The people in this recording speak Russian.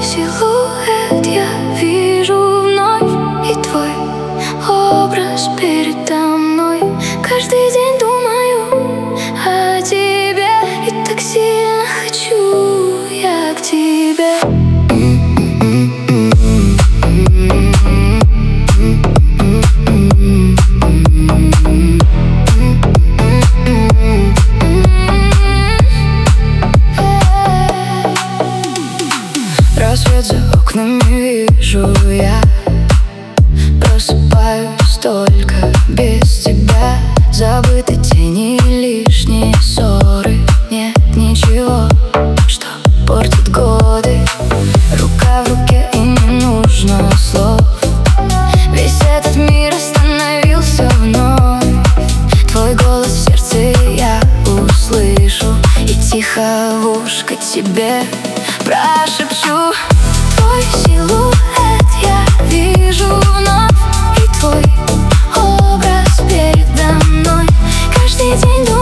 силуэт я вижу вновь, и твой образ передо мной. Каждый день думаю о тебе, и так сильно хочу я к тебе. Рассвет за окнами вижу я, просыпаюсь только без тебя. Забыты тени, лишние ссоры, нет ничего, что портит годы. Рука в руке и не нужно слов. Весь этот мир остановился вновь. Твой голос в сердце я услышу и тихо в ушко тебе прошепчу. Твой силуэт я вижу вновь, и твой образ передо мной. Каждый день